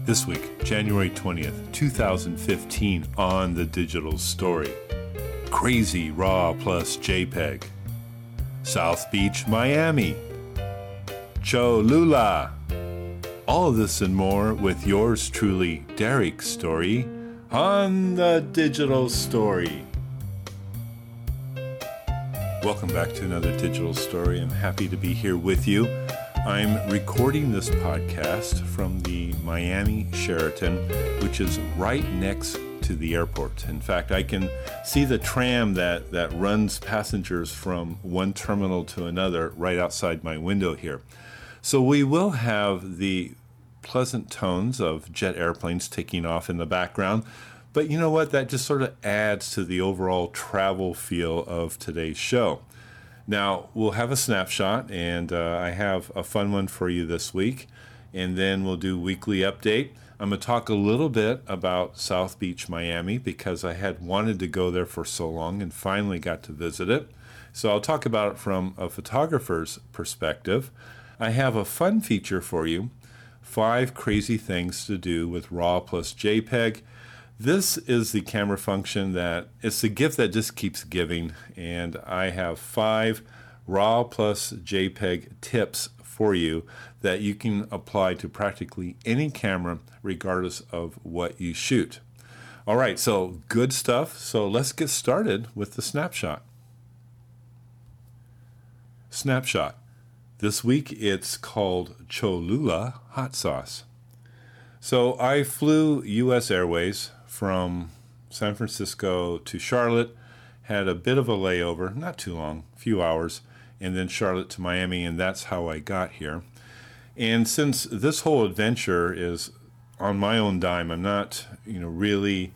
This week, January 20th, 2015, on The Digital Story. Crazy RAW plus JPEG. South Beach, Miami. Cholula. All of this and more with yours truly, Derek Story, on The Digital Story. Welcome back to another Digital Story. I'm happy to be here with you. I'm recording this podcast from the Miami Sheraton, which is right next to the airport. In fact, I can see the tram that runs passengers from one terminal to another right outside my window here. So we will have the pleasant tones of jet airplanes taking off in the background. But you know what? That just sort of adds to the overall travel feel of today's show. Now, we'll have a snapshot, and I have a fun one for you this week, and then we'll do weekly update. I'm going to talk a little bit about South Beach, Miami, because I had wanted to go there for so long and finally got to visit it. So I'll talk about it from a photographer's perspective. I have a fun feature for you, 5 crazy things to do with RAW plus JPEG. This is the camera function that it's the gift that just keeps giving, and I have 5 RAW plus JPEG tips for you that you can apply to practically any camera regardless of what you shoot. All right, so good stuff. So let's get started with the snapshot. Snapshot. This week it's called Cholula hot sauce. So I flew U.S. Airways from San Francisco to Charlotte, had a bit of a layover, not too long, a few hours, and then Charlotte to Miami, and that's how I got here. And since this whole adventure is on my own dime, I'm not, really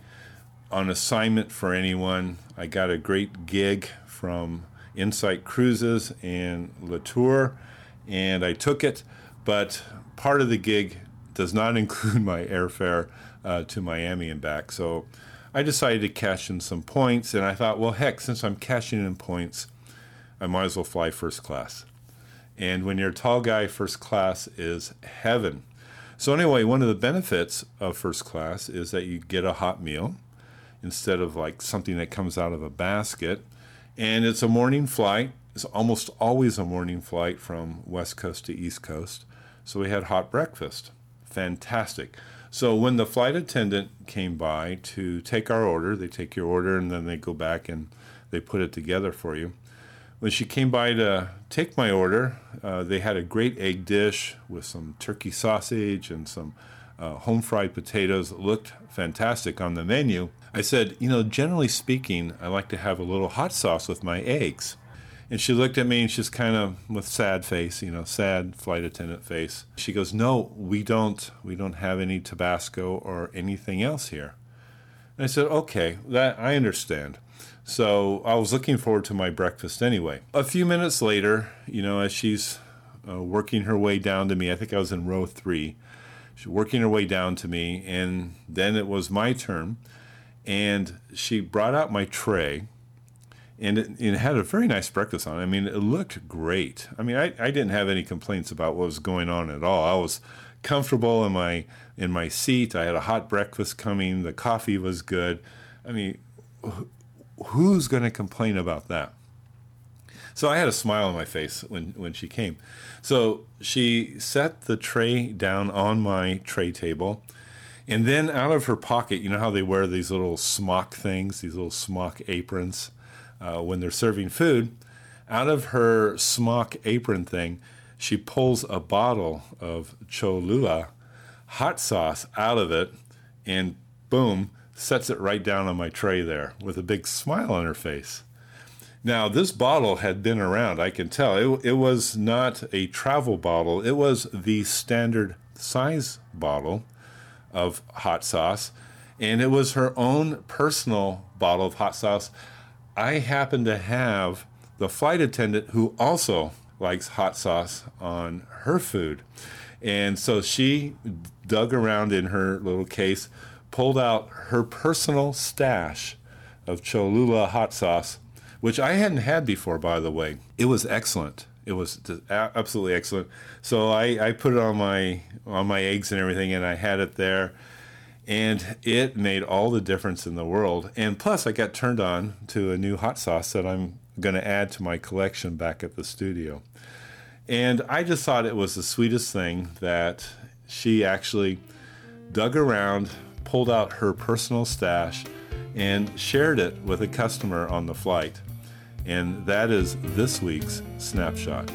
on assignment for anyone. I got a great gig from Insight Cruises and Latour, and I took it, but part of the gig does not include my airfare to Miami and back. So I decided to cash in some points, and I thought, well, heck, since I'm cashing in points, I might as well fly first class. And when you're a tall guy, first class is heaven. So anyway, one of the benefits of first class is that you get a hot meal instead of like something that comes out of a basket. And it's a morning flight. It's almost always a morning flight from West Coast to East Coast. So we had hot breakfast. Fantastic. So when the flight attendant came by to take our order, they take your order and then they go back and they put it together for you. When she came by to take my order, they had a great egg dish with some turkey sausage and some home-fried potatoes. It looked fantastic on the menu. I said, generally speaking, I like to have a little hot sauce with my eggs. And she looked at me and she's kind of with sad face, sad flight attendant face. She goes, "No, we don't have any Tabasco or anything else here." And I said, "Okay, that I understand." So I was looking forward to my breakfast anyway. A few minutes later, as she's working her way down to me, I think I was in row 3. She's working her way down to me, and then it was my turn. And she brought out my tray. And it had a very nice breakfast on it. I mean, it looked great. I mean, I didn't have any complaints about what was going on at all. I was comfortable in my seat. I had a hot breakfast coming. The coffee was good. I mean, who's going to complain about that? So I had a smile on my face when she came. So she set the tray down on my tray table. And then out of her pocket, you know how they wear these little smock things, these little smock aprons? When they're serving food, out of her smock apron thing, she pulls a bottle of Cholula hot sauce out of it and boom, sets it right down on my tray there with a big smile on her face. Now, this bottle had been around, I can tell. It was not a travel bottle. It was the standard size bottle of hot sauce, and it was her own personal bottle of hot sauce. I happen to have the flight attendant who also likes hot sauce on her food. And so she dug around in her little case, pulled out her personal stash of Cholula hot sauce, which I hadn't had before, by the way. It was excellent. It was absolutely excellent. So I put it on my eggs and everything, and I had it there, and it made all the difference in the world. And plus, I got turned on to a new hot sauce that I'm going to add to my collection back at the studio. And I just thought it was the sweetest thing that she actually dug around, pulled out her personal stash, and shared it with a customer on the flight. And that is this week's Snapshot.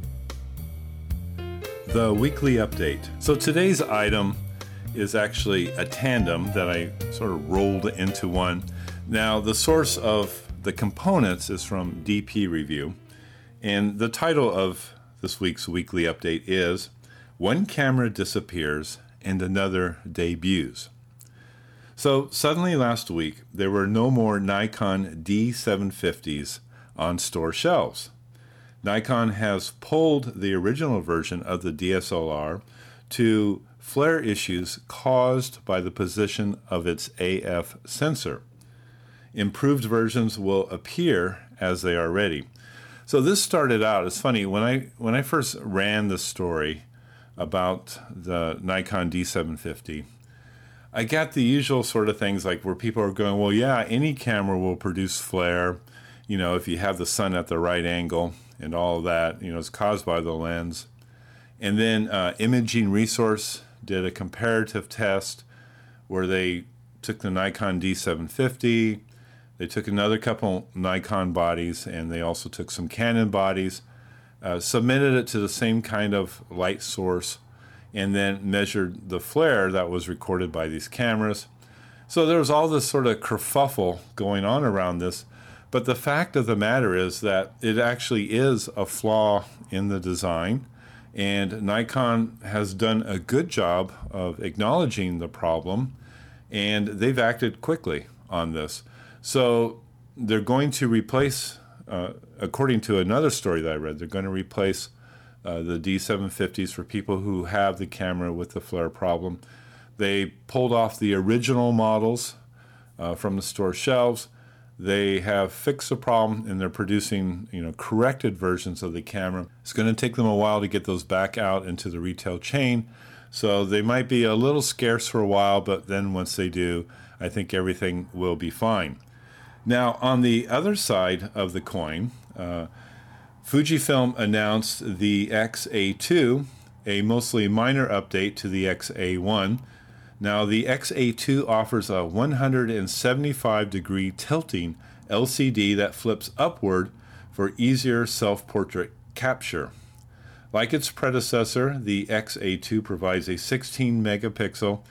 The weekly update. So today's item is actually a tandem that I sort of rolled into one. Now, the source of the components is from DP Review, and the title of this week's weekly update is One Camera Disappears and Another Debuts. So suddenly last week, there were no more Nikon D750s on store shelves. Nikon has pulled the original version of the DSLR to flare issues caused by the position of its AF sensor. Improved versions will appear as they are ready. So this started out, it's funny, when I first ran the story about the Nikon D750, I got the usual sort of things like where people are going, well, yeah, any camera will produce flare, if you have the sun at the right angle and all of that, it's caused by the lens. And then Imaging Resource did a comparative test where they took the Nikon D750, they took another couple Nikon bodies, and they also took some Canon bodies, submitted it to the same kind of light source, and then measured the flare that was recorded by these cameras. So there was all this sort of kerfuffle going on around this, but the fact of the matter is that it actually is a flaw in the design, and Nikon has done a good job of acknowledging the problem, and they've acted quickly on this. So they're going to replace, according to another story that I read, they're going to replace the D750s for people who have the camera with the flare problem. They pulled off the original models from the store shelves. They have fixed the problem, and they're producing, corrected versions of the camera. It's going to take them a while to get those back out into the retail chain. So they might be a little scarce for a while, but then once they do, I think everything will be fine. Now, on the other side of the coin, Fujifilm announced the X-A2, a mostly minor update to the X-A1. Now, the X-A2 offers a 175-degree tilting LCD that flips upward for easier self-portrait capture. Like its predecessor, the X-A2 provides a 16-megapixel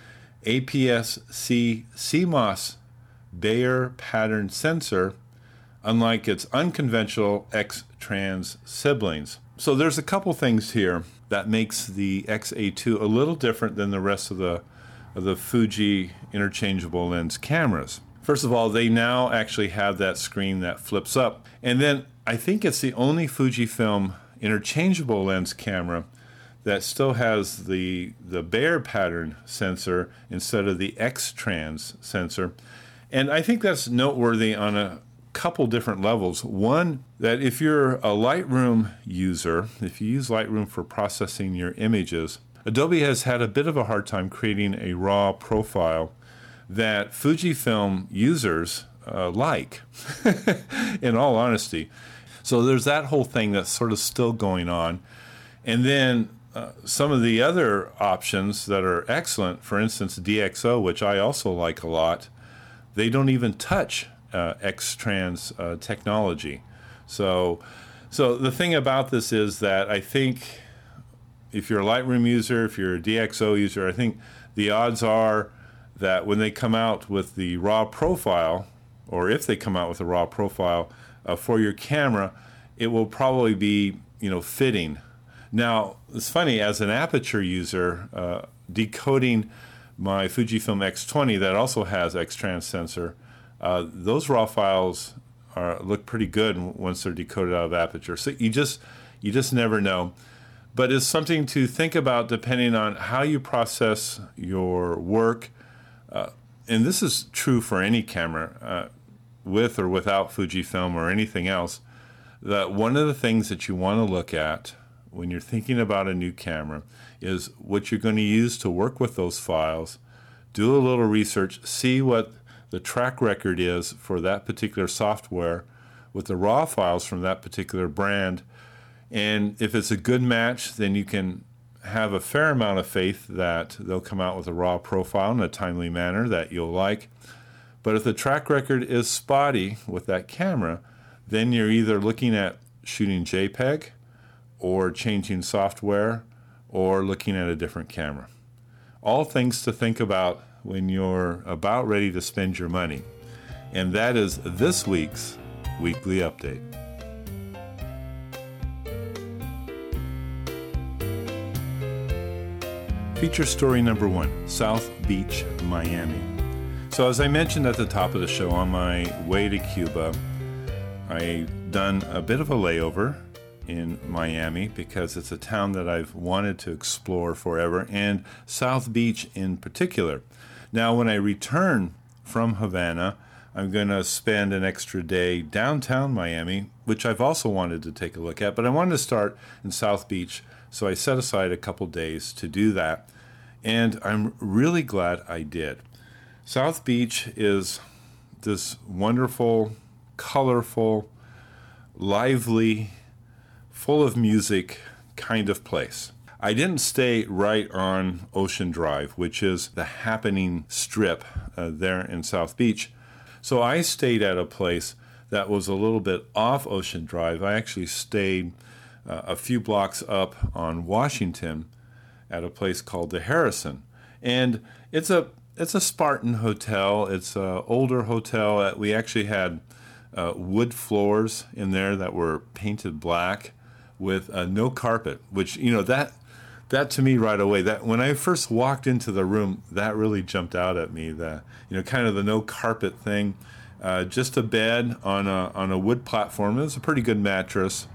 APS-C CMOS Bayer pattern sensor, unlike its unconventional X-Trans siblings. So there's a couple things here that makes the X-A2 a little different than the rest of the Fuji interchangeable lens cameras. First of all, they now actually have that screen that flips up. And then I think it's the only Fujifilm interchangeable lens camera that still has the Bayer pattern sensor instead of the X-Trans sensor. And I think that's noteworthy on a couple different levels. One, that if you're a Lightroom user, if you use Lightroom for processing your images, Adobe has had a bit of a hard time creating a raw profile that Fujifilm users like, in all honesty. So there's that whole thing that's sort of still going on. And then some of the other options that are excellent, for instance, DxO, which I also like a lot, they don't even touch X-Trans technology. So the thing about this is that I think if you're a Lightroom user, if you're a DxO user, I think the odds are that when they come out with the raw profile, or if they come out with a raw profile for your camera, it will probably be, fitting. Now, it's funny, as an aperture user, decoding my Fujifilm X20 that also has X-Trans sensor, those raw files look pretty good once they're decoded out of aperture. So you just never know. But it's something to think about depending on how you process your work. And this is true for any camera, with or without Fujifilm or anything else. that one of the things that you want to look at when you're thinking about a new camera is what you're going to use to work with those files. Do a little research, see what the track record is for that particular software with the raw files from that particular brand. And if it's a good match, then you can have a fair amount of faith that they'll come out with a raw profile in a timely manner that you'll like. But if the track record is spotty with that camera, then you're either looking at shooting JPEG or changing software or looking at a different camera. All things to think about when you're about ready to spend your money. And that is this week's Weekly Update. Feature story number 1, South Beach, Miami. So as I mentioned at the top of the show, on my way to Cuba, I've done a bit of a layover in Miami because it's a town that I've wanted to explore forever, and South Beach in particular. Now, when I return from Havana, I'm going to spend an extra day downtown Miami, which I've also wanted to take a look at, but I wanted to start in South Beach, so I set aside a couple days to do that, and I'm really glad I did. South Beach is this wonderful, colorful, lively, full of music kind of place. I didn't stay right on Ocean Drive, which is the happening strip there in South Beach. So I stayed at a place that was a little bit off Ocean Drive. I actually stayed a few blocks up on Washington at a place called the Harrison. And it's a Spartan hotel. It's an older hotel. We actually had wood floors in there that were painted black with no carpet, which, that to me right away, that when I first walked into the room, that really jumped out at me. Kind of the no carpet thing, just a bed on a wood platform. It was a pretty good mattress,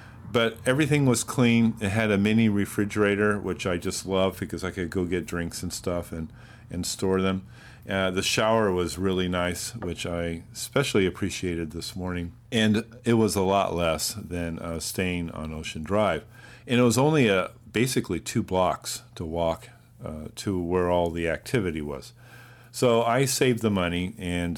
but everything was clean. It had a mini refrigerator, which I just love because I could go get drinks and stuff and store them. The shower was really nice, which I especially appreciated this morning. And it was a lot less than staying on Ocean Drive. And it was only basically 2 blocks to walk to where all the activity was. So I saved the money,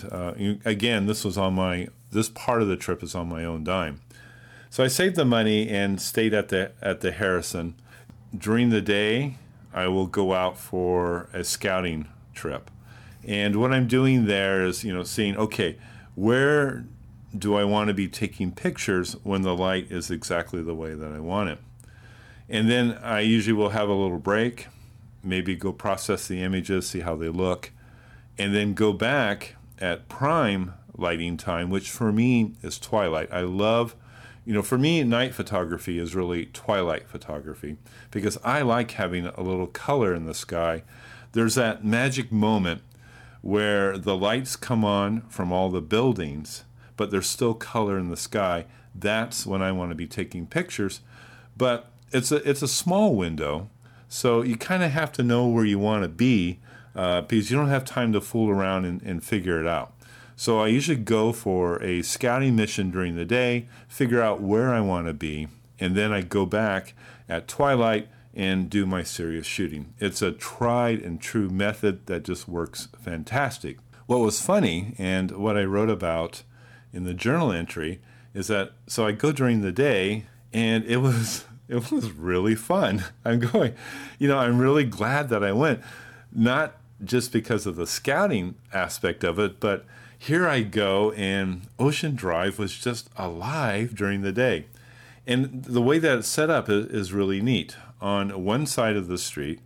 and again, this part of the trip is on my own dime. So I saved the money and stayed at the Harrison. During the day, I will go out for a scouting trip. And what I'm doing there is, seeing, okay, where do I want to be taking pictures when the light is exactly the way that I want it? And then I usually will have a little break, maybe go process the images, see how they look, and then go back at prime lighting time, which for me is twilight. I love, for me, night photography is really twilight photography because I like having a little color in the sky. There's that magic moment where the lights come on from all the buildings, but there's still color in the sky. That's when I want to be taking pictures. But it's a small window, so you kind of have to know where you want to be because you don't have time to fool around and figure it out. So I usually go for a scouting mission during the day, figure out where I want to be, and then I go back at twilight and do my serious shooting. It's a tried and true method that just works fantastic. What was funny, and what I wrote about in the journal entry, is that so I go during the day, and it was really fun. I'm really glad that I went, not just because of the scouting aspect of it, but here I go, and Ocean Drive was just alive during the day. And the way that it's set up is really neat. On one side of the street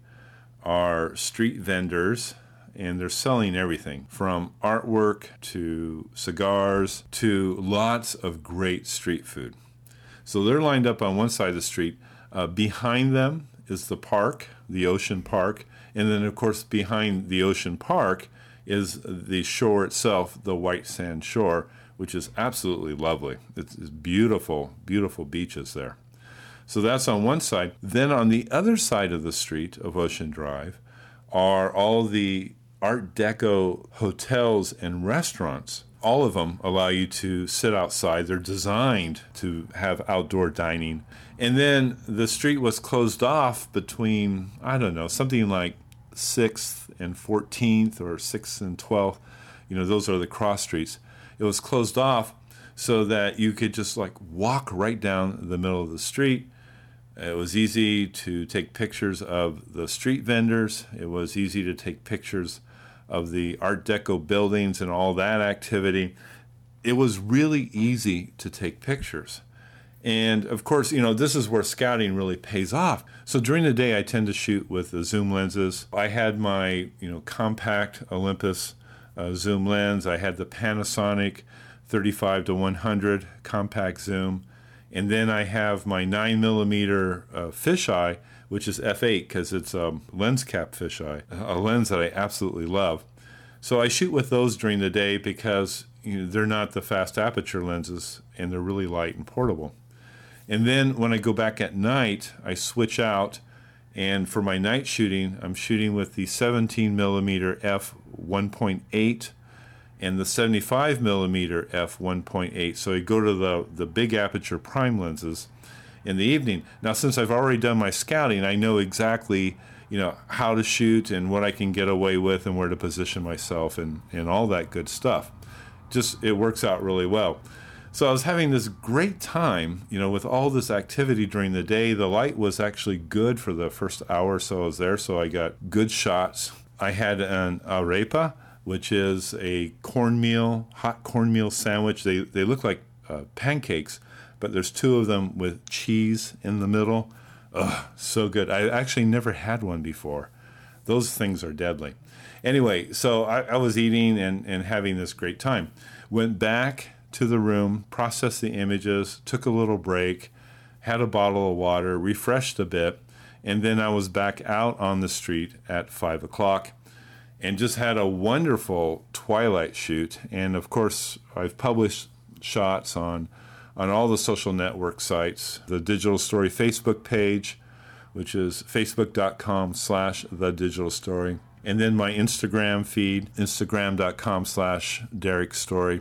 are street vendors, and they're selling everything from artwork to cigars to lots of great street food. So they're lined up on one side of the street. Behind them is the park, the Ocean Park, and then, of course, behind the Ocean Park is the shore itself, the white sand shore, which is absolutely lovely. It's beautiful, beautiful beaches there. So that's on one side. Then on the other side of the street of Ocean Drive are all the Art Deco hotels and restaurants. all of them allow you to sit outside. They're designed to have outdoor dining. And then the street was closed off between, I don't know, something like 6th and 14th or 6th and 12th. Those are the cross streets. It was closed off so that you could just like walk right down the middle of the street. It was easy to take pictures of the street vendors. It was easy to take pictures of the Art Deco buildings and all that activity. It was really easy to take pictures. And of course, this is where scouting really pays off. So during the day, I tend to shoot with the zoom lenses. I had my, compact Olympus zoom lens. I had the Panasonic 35 to 100 compact zoom. And then I have my 9mm fisheye, which is f8 because it's a lens cap fisheye, a lens that I absolutely love. So I shoot with those during the day because they're not the fast aperture lenses and they're really light and portable. And then when I go back at night, I switch out, and for my night shooting, I'm shooting with the 17mm f1.8 and the 75mm f1.8. So I go to the big aperture prime lenses in the evening. Now, since I've already done my scouting, I know exactly, how to shoot and what I can get away with and where to position myself and all that good stuff. Just, it works out really well. So I was having this great time, with all this activity during the day. The light was actually good for the first hour or so I was there, so I got good shots. I had an arepa, which is a hot cornmeal sandwich. They look like pancakes, but there's two of them with cheese in the middle. Ugh, so good. I actually never had one before. Those things are deadly. Anyway, so I was eating and having this great time. Went back to the room, processed the images, took a little break, had a bottle of water, refreshed a bit, and then I was back out on the street at 5 o'clock. And just had a wonderful twilight shoot. And of course, I've published shots on all the social network sites, the Digital Story Facebook page, which is facebook.com/thedigitalstory. And then my Instagram feed, instagram.com/DerekStory.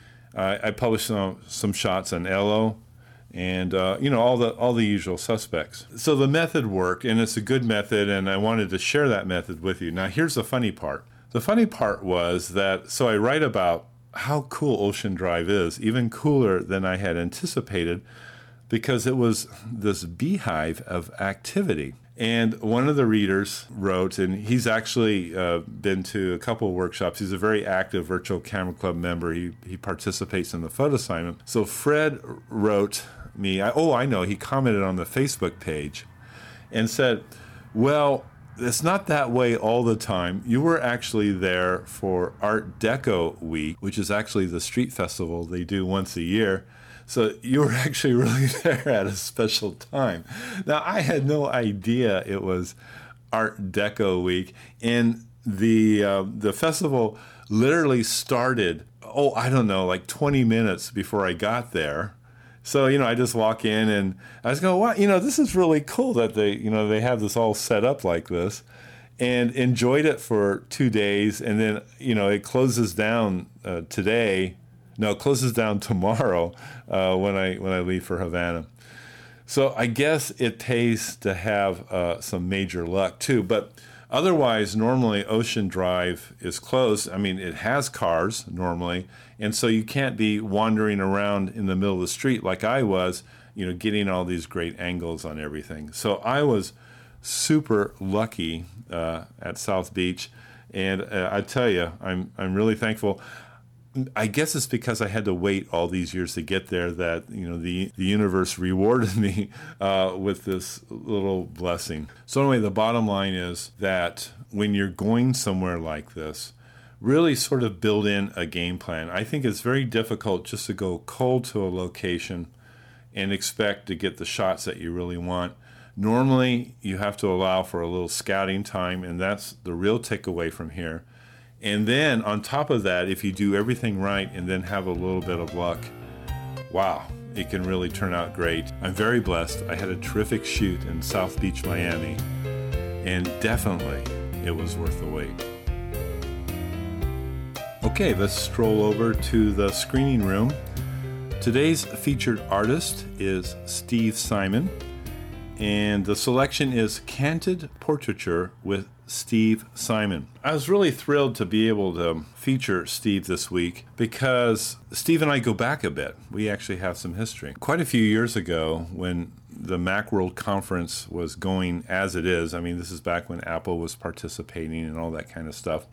I published some shots on Ello and all the usual suspects. So the method worked, and it's a good method, and I wanted to share that method with you. Now, here's the funny part. The funny part was that, so I write about how cool Ocean Drive is, even cooler than I had anticipated, because it was this beehive of activity. And one of the readers wrote, and he's actually been to a couple of workshops. He's a very active Virtual Camera Club member. He participates in the photo assignment. So Fred wrote me, I know, he commented on the Facebook page and said, well, it's not that way all the time. You were actually there for Art Deco Week, which is actually the street festival they do once a year. So you were actually really there at a special time. Now, I had no idea it was Art Deco Week. And the festival literally started, like 20 minutes before I got there. So, I just walk in and I was going, wow, this is really cool that they have this all set up like this, and enjoyed it for 2 days. And then, it closes down today. No, it closes down tomorrow when I leave for Havana. So I guess it pays to have some major luck too. But otherwise, normally Ocean Drive is closed. I mean, it has cars normally, and so you can't be wandering around in the middle of the street like I was, getting all these great angles on everything. So I was super lucky at South Beach, and I tell you, I'm really thankful. I guess it's because I had to wait all these years to get there that, the universe rewarded me with this little blessing. So anyway, the bottom line is that when you're going somewhere like this, really sort of build in a game plan. I think it's very difficult just to go cold to a location and expect to get the shots that you really want. Normally, you have to allow for a little scouting time, and that's the real takeaway from here. And then on top of that, if you do everything right and then have a little bit of luck, wow, it can really turn out great. I'm very blessed. I had a terrific shoot in South Beach, Miami, and definitely it was worth the wait. Okay, let's stroll over to the screening room. Today's featured artist is Steve Simon, and the selection is Candid Portraiture with Steve Simon. I was really thrilled to be able to feature Steve this week because Steve and I go back a bit. We actually have some history. Quite a few years ago, when the Macworld conference was going as it is, I mean, this is back when Apple was participating and all that kind of stuff,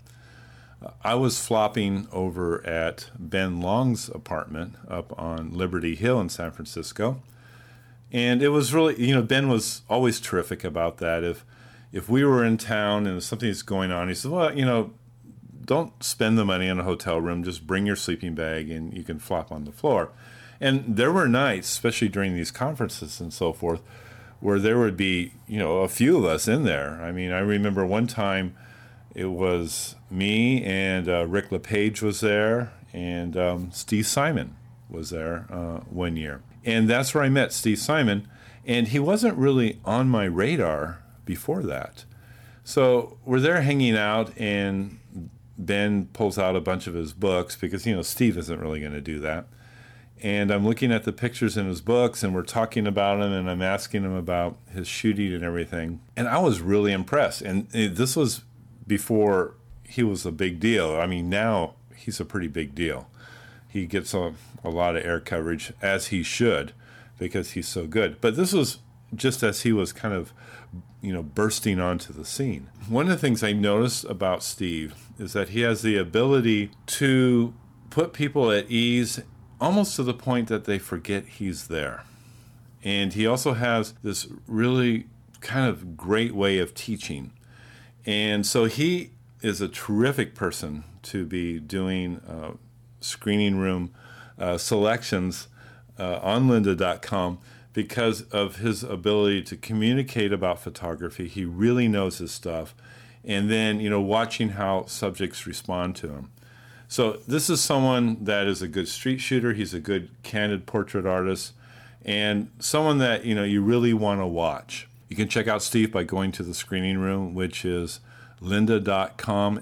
I was flopping over at Ben Long's apartment up on Liberty Hill in San Francisco. And it was really, Ben was always terrific about that. If we were in town and something's going on, he said, well, don't spend the money on a hotel room. Just bring your sleeping bag and you can flop on the floor. And there were nights, especially during these conferences and so forth, where there would be, a few of us in there. I mean, I remember one time it was me and Rick LePage was there, and Steve Simon was there one year. And that's where I met Steve Simon, and he wasn't really on my radar before that. So we're there hanging out, and Ben pulls out a bunch of his books because, Steve isn't really going to do that. And I'm looking at the pictures in his books, and we're talking about him, and I'm asking him about his shooting and everything. And I was really impressed. And this was before he was a big deal. I mean, now he's a pretty big deal. He gets a lot of air coverage, as he should, because he's so good. But this was just as he was kind of, bursting onto the scene. One of the things I noticed about Steve is that he has the ability to put people at ease almost to the point that they forget he's there. And he also has this really kind of great way of teaching. And so he is a terrific person to be doing screening room selections on lynda.com because of his ability to communicate about photography. He really knows his stuff. And then, watching how subjects respond to him. So this is someone that is a good street shooter. He's a good candid portrait artist and someone that, you really want to watch. You can check out Steve by going to the screening room, which is lynda.com,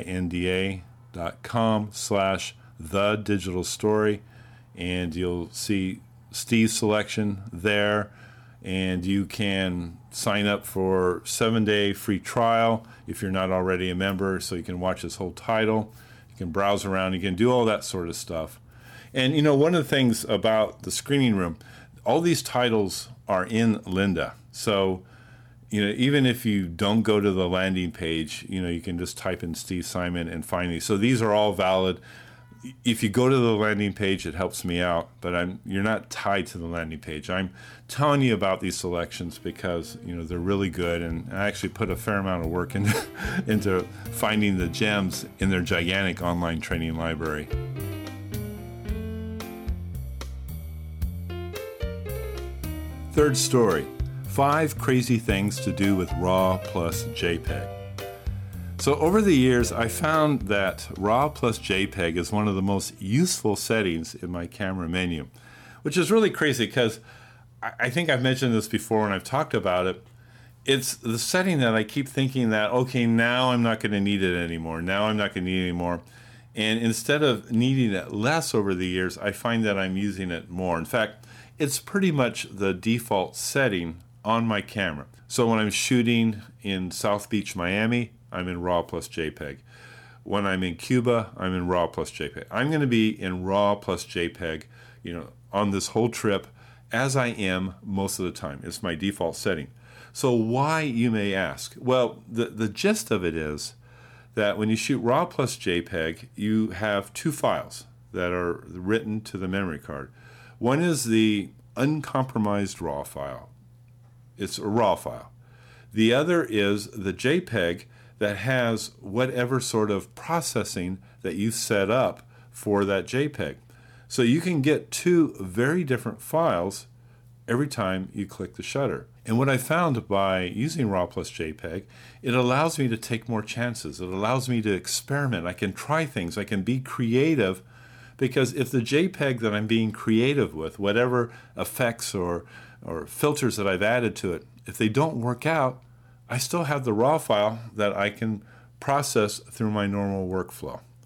lynda.com/thedigitalstory, and you'll see Steve's selection there, and you can sign up for 7-day free trial if you're not already a member, so you can watch his whole title. You can browse around, you can do all that sort of stuff. And one of the things about the screening room, all these titles are in Lynda. So even if you don't go to the landing page, you can just type in Steve Simon and find these. So these are all valid. If you go to the landing page, it helps me out, but you're not tied to the landing page. I'm telling you about these selections because, they're really good, and I actually put a fair amount of work into finding the gems in their gigantic online training library. Third story, 5 crazy things to do with RAW plus JPEG. So over the years, I found that RAW plus JPEG is one of the most useful settings in my camera menu, which is really crazy because I think I've mentioned this before when I've talked about it. It's the setting that I keep thinking that, okay, now I'm not going to need it anymore. Now I'm not going to need it anymore. And instead of needing it less over the years, I find that I'm using it more. In fact, it's pretty much the default setting on my camera. So when I'm shooting in South Beach, Miami, I'm in RAW plus JPEG. When I'm in Cuba, I'm in RAW plus JPEG. I'm going to be in RAW plus JPEG, on this whole trip, as I am most of the time. It's my default setting. So why, you may ask? Well, the gist of it is that when you shoot RAW plus JPEG, you have 2 files that are written to the memory card. One is the uncompromised RAW file. It's a RAW file. The other is the JPEG that has whatever sort of processing that you set up for that JPEG. So you can get 2 very different files every time you click the shutter. And what I found by using RAW plus JPEG, it allows me to take more chances. It allows me to experiment. I can try things. I can be creative, because if the JPEG that I'm being creative with, whatever effects or filters that I've added to it, if they don't work out, I still have the RAW file that I can process through my normal workflow.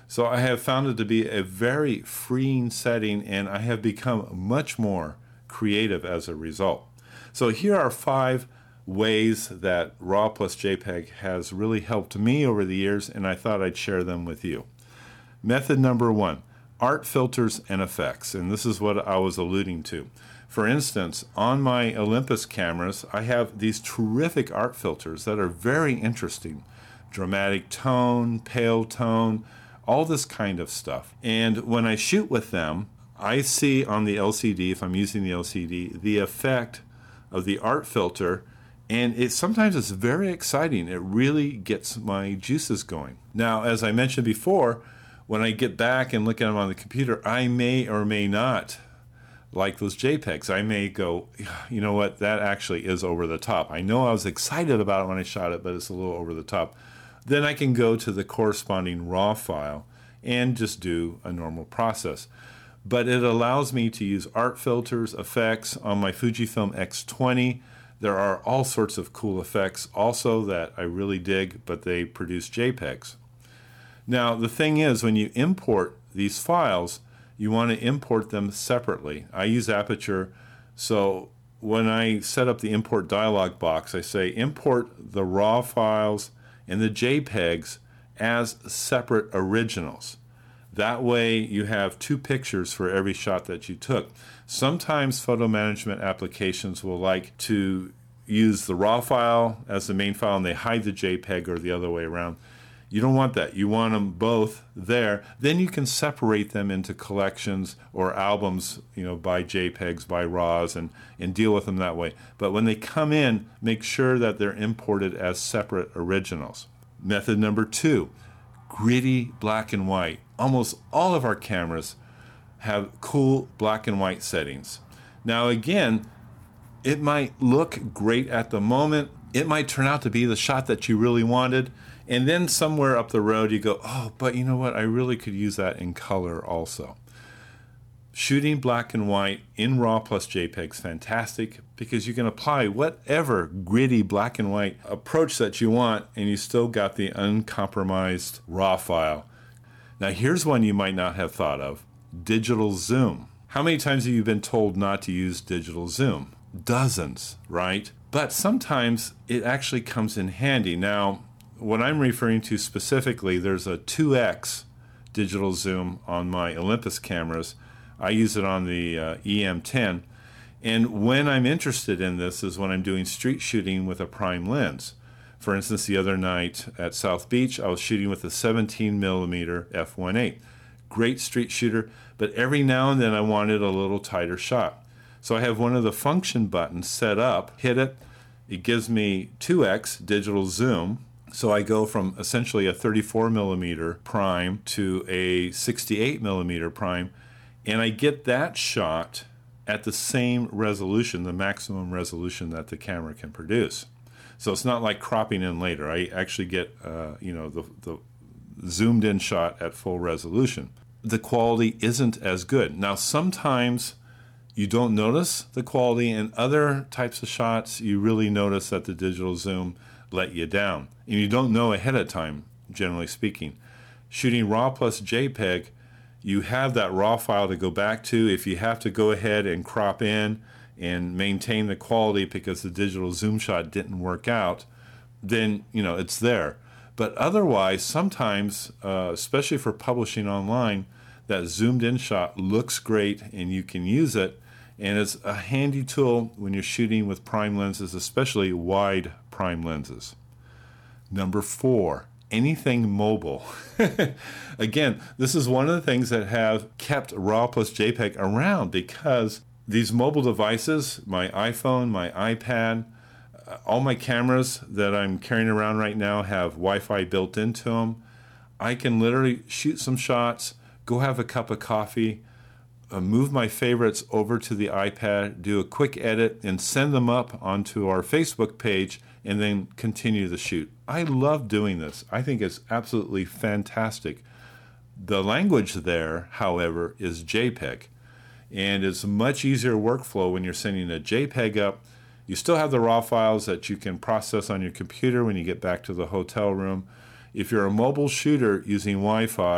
So I have found it to be a very freeing setting, and I have become much more creative as a result. So here are 5 ways that RAW plus JPEG has really helped me over the years, and I thought I'd share them with you. Method number 1, art filters and effects, and this is what I was alluding to. For instance, on my Olympus cameras, I have these terrific art filters that are very interesting. Dramatic tone, pale tone, all this kind of stuff. And when I shoot with them, I see on the LCD, if I'm using the LCD, the effect of the art filter, and sometimes it's very exciting. It really gets my juices going. Now, as I mentioned before, when I get back and look at them on the computer, I may or may not like those JPEGs. I may go, you know what, that actually is over the top. I know I was excited about it when I shot it, but it's a little over the top. Then I can go to the corresponding RAW file and just do a normal process. But it allows me to use art filters, effects on my Fujifilm X20. There are all sorts of cool effects also that I really dig, but they produce JPEGs. Now, the thing is, when you import these files, you want to import them separately. I use Aperture, so when I set up the import dialog box, I say import the RAW files and the JPEGs as separate originals. That way you have 2 pictures for every shot that you took. Sometimes photo management applications will like to use the RAW file as the main file and they hide the JPEG, or the other way around. You don't want that. You want them both there. Then you can separate them into collections or albums, by JPEGs, by RAWs, and deal with them that way. But when they come in, make sure that they're imported as separate originals. Method number 2, gritty black and white. Almost all of our cameras have cool black and white settings. Now again, it might look great at the moment. It might turn out to be the shot that you really wanted. And then somewhere up the road you go, oh, but you know what? I really could use that in color also. Shooting black and white in RAW plus JPEG is fantastic because you can apply whatever gritty black and white approach that you want, and you still got the uncompromised RAW file. Now here's one you might not have thought of: digital zoom. How many times have you been told not to use digital zoom? Dozens, right? But sometimes it actually comes in handy. Now, what I'm referring to specifically, there's a 2x digital zoom on my Olympus cameras. I use it on the EM10. And when I'm interested in this is when I'm doing street shooting with a prime lens. For instance, the other night at South Beach, I was shooting with a 17mm f1.8. Great street shooter, but every now and then I wanted a little tighter shot. So I have one of the function buttons set up, hit it, it gives me 2x digital zoom. So I go from essentially a 34mm prime to a 68mm prime, and I get that shot at the same resolution, the maximum resolution that the camera can produce. So it's not like cropping in later. I actually get the zoomed in shot at full resolution. The quality isn't as good. Now sometimes you don't notice the quality, and other types of shots you really notice that the digital zoom let you down. And you don't know ahead of time, generally speaking. Shooting RAW plus JPEG, you have that RAW file to go back to. If you have to go ahead and crop in and maintain the quality because the digital zoom shot didn't work out, then it's there. But otherwise, sometimes, especially for publishing online, that zoomed in shot looks great and you can use it. And it's a handy tool when you're shooting with prime lenses, especially wide prime lenses. Number 4, anything mobile. Again, this is one of the things that have kept RAW plus JPEG around, because these mobile devices, my iPhone, my iPad, all my cameras that I'm carrying around right now have Wi-Fi built into them. I can literally shoot some shots, go have a cup of coffee, move my favorites over to the iPad, do a quick edit, and send them up onto our Facebook page, and then continue the shoot. I love doing this. I think it's absolutely fantastic. The language there, however, is JPEG, and it's a much easier workflow when you're sending a JPEG up. You still have the RAW files that you can process on your computer when you get back to the hotel room. If you're a mobile shooter using Wi-Fi,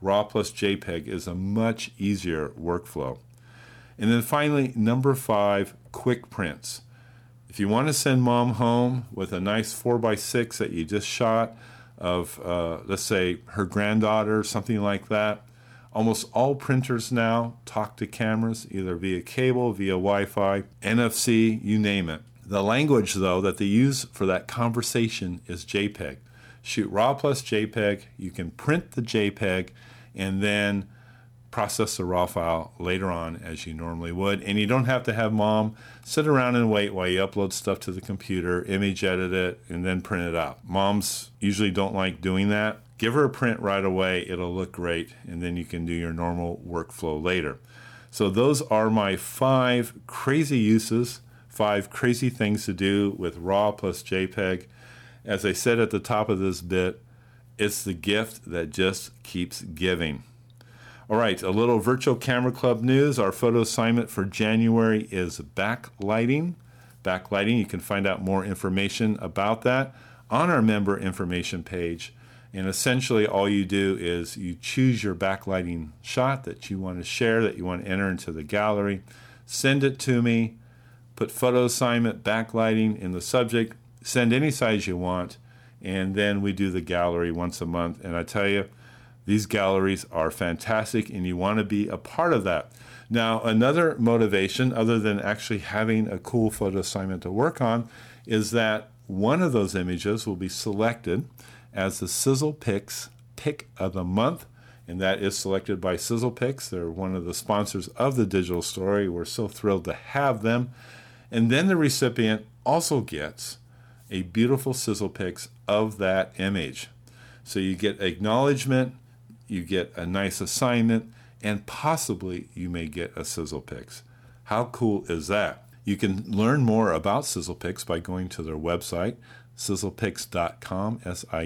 RAW plus JPEG is a much easier workflow. And then finally, number 5, quick prints. If you want to send mom home with a nice 4x6 that you just shot of, let's say, her granddaughter, something like that, almost all printers now talk to cameras, either via cable, via Wi-Fi, NFC, you name it. The language, though, that they use for that conversation is JPEG. Shoot RAW plus JPEG, you can print the JPEG, and then process the RAW file later on as you normally would. And you don't have to have mom sit around and wait while you upload stuff to the computer, image edit it, and then print it out. Moms usually don't like doing that. Give her a print right away. It'll look great, and then you can do your normal workflow later. So those are my 5 crazy uses, 5 crazy things to do with RAW plus JPEG. As I said at the top of this bit, it's the gift that just keeps giving. All right, a little Virtual Camera Club news. Our photo assignment for January is backlighting. Backlighting, you can find out more information about that on our member information page. And essentially all you do is you choose your backlighting shot that you want to share, that you want to enter into the gallery, send it to me, put photo assignment backlighting in the subject, send any size you want, and then we do the gallery once a month. And I tell you, these galleries are fantastic, and you want to be a part of that. Now, another motivation, other than actually having a cool photo assignment to work on, is that one of those images will be selected as the Sizzlepix Pick of the Month, and that is selected by Sizzlepix. They're one of the sponsors of the Digital Story. We're so thrilled to have them. And then the recipient also gets a beautiful Sizzlepix of that image. So you get acknowledgement, you get a nice assignment, and possibly you may get a Sizzlepix. How cool is that? You can learn more about Sizzlepix by going to their website, sizzlepix.com,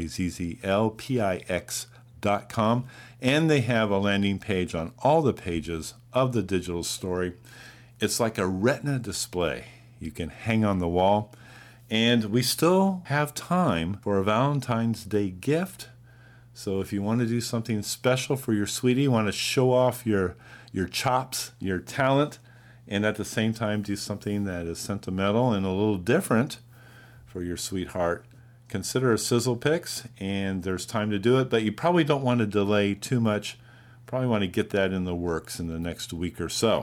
sizzlpix.com, and they have a landing page on all the pages of the Digital Story. It's like a retina display you can hang on the wall, and we still have time for a Valentine's Day gift. So if you want to do something special for your sweetie, you want to show off your chops, your talent, and at the same time do something that is sentimental and a little different for your sweetheart, consider a Sizzlepix, and there's time to do it, but you probably don't want to delay too much. Probably want to get that in the works in the next week or so.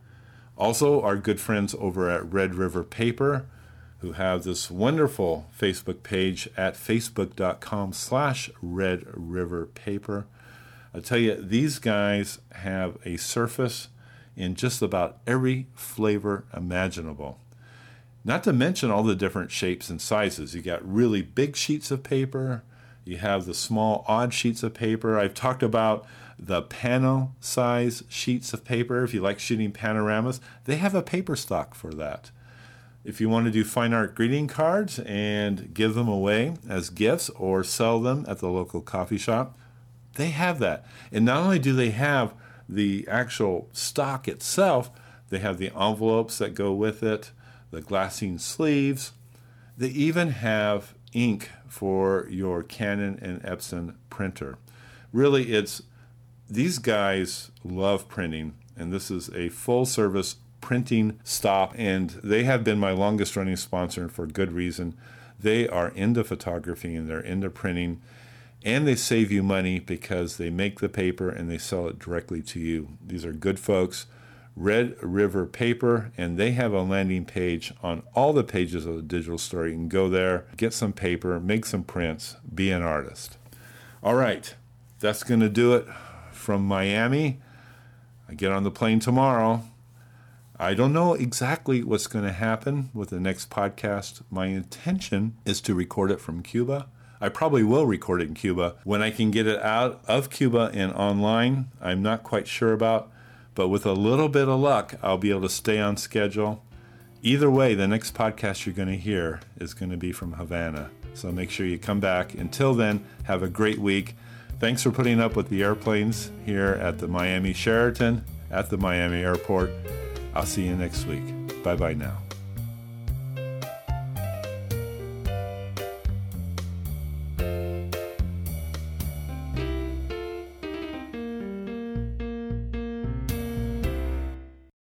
Also, our good friends over at Red River Paper, who have this wonderful Facebook page at facebook.com/Red River Paper. I tell you, these guys have a surface in just about every flavor imaginable. Not to mention all the different shapes and sizes. You got really big sheets of paper. You have the small odd sheets of paper. I've talked about the pano size sheets of paper. If you like shooting panoramas, they have a paper stock for that. If you want to do fine art greeting cards and give them away as gifts or sell them at the local coffee shop, they have that. And not only do they have the actual stock itself, they have the envelopes that go with it, the glassine sleeves. They even have ink for your Canon and Epson printer. Really, these guys love printing, and this is a full-service printing stop, and they have been my longest-running sponsor, and for good reason. They are into photography, and they're into printing, and they save you money because they make the paper and they sell it directly to you. These are good folks. Red River Paper, and they have a landing page on all the pages of the Digital Story. You can go there, get some paper, make some prints, be an artist. All right, that's going to do it from Miami. I get on the plane tomorrow. I don't know exactly what's going to happen with the next podcast. My intention is to record it from Cuba. I probably will record it in Cuba. When I can get it out of Cuba and online, I'm not quite sure about. But with a little bit of luck, I'll be able to stay on schedule. Either way, the next podcast you're going to hear is going to be from Havana. So make sure you come back. Until then, have a great week. Thanks for putting up with the airplanes here at the Miami Sheraton, at the Miami Airport. I'll see you next week. Bye-bye now.